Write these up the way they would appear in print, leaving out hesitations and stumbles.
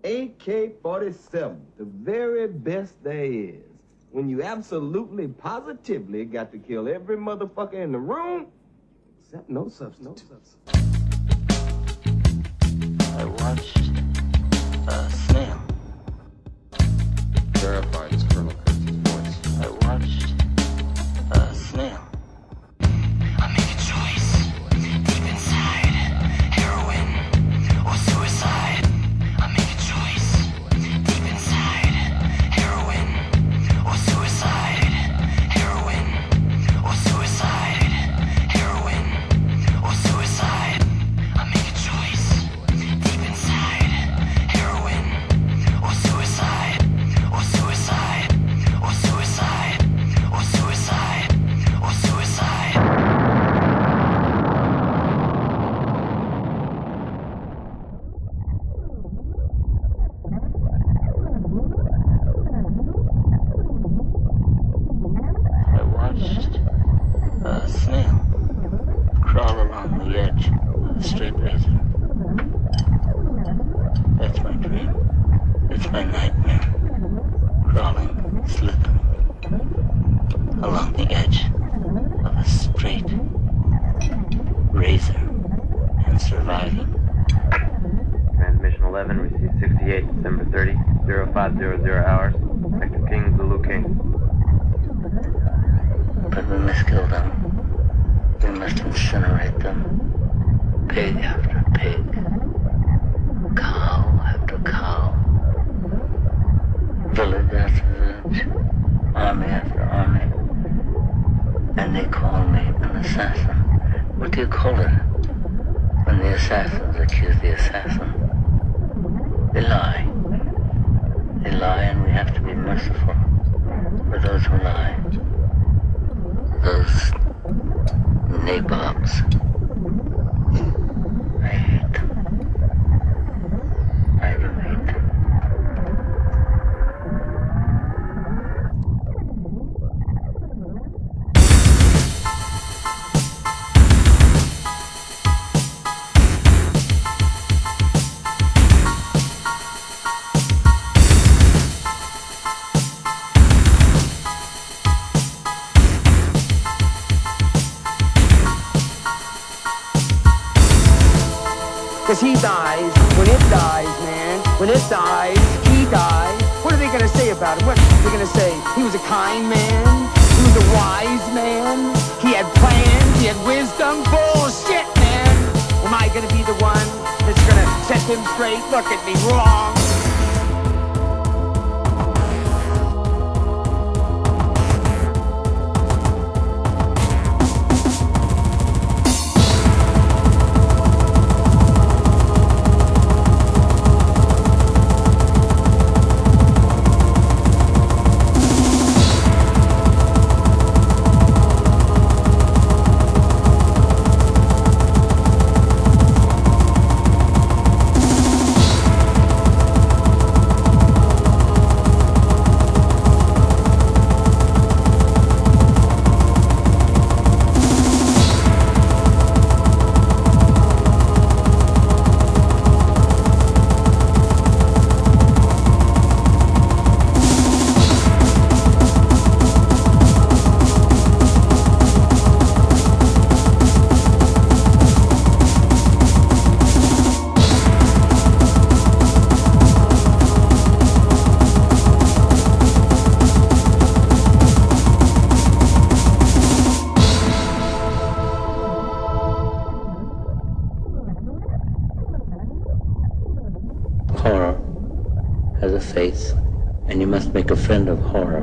AK-47, the very best there is. When you absolutely, positively got to kill every motherfucker in the room, except no substance. I watched a snail. Verified as Colonel Kurtz's voice. I watched a snail. I make a choice, deep inside, heroin or suicide. I make a choice, deep inside, heroin or suicide. Heroin or suicide. Heroin or suicide. I make a choice, deep inside, heroin or suicide. Or suicide. Or suicide. Or suicide. Or suicide. I watched a snail crawl along the edge of a straight razor. That's my dream. It's my nightmare. Crawling, slithering along the edge of a straight razor and surviving. Transmission 11, received 68, December 30, 0500 hours. Sector King, Zulu King. But we must kill them. We must incinerate them. Pig after pig. Cow after cow. Village after village. Army after army. And they call me an assassin. What do you call it when the assassins accuse the assassin? They lie. They lie, and we have to be merciful for those who lie. Those nabobs. I hate them. I do hate them. Cause he dies, when it dies, man, when it dies, he dies. What are they gonna say about him? What are they gonna say? He was a kind man, he was a wise man, he had plans, he had wisdom. Bullshit, man. Am I gonna be the one that's gonna set him straight? Look at me, wrong. Horror has a face, and you must make a friend of horror.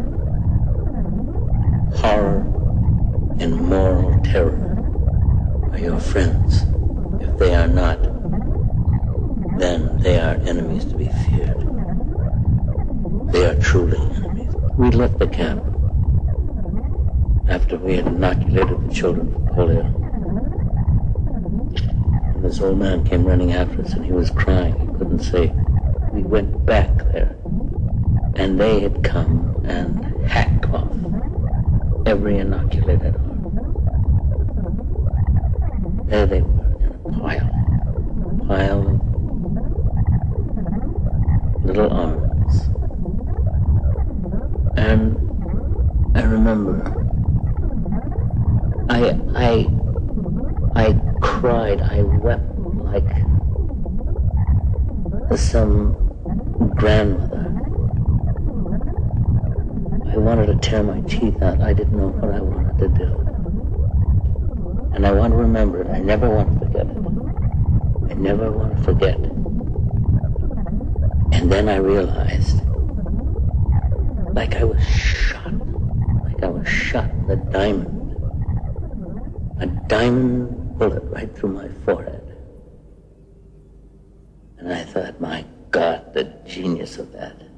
Horror and moral terror are your friends. If they are not, then they are enemies to be feared. They are truly enemies. We left the camp after we had inoculated the children for polio. And this old man came running after us, and he was crying. He couldn't say. We went back there, and they had come and hacked off every inoculated arm. There they were in a pile little arms. And I remember I cried, I wept like some grandmother. I wanted to tear my teeth out. I didn't know what I wanted to do. And I want to remember it. I never want to forget it. I never want to forget. And then I realized, like I was shot with a diamond bullet right through my forehead. And I thought, my God, the genius of that.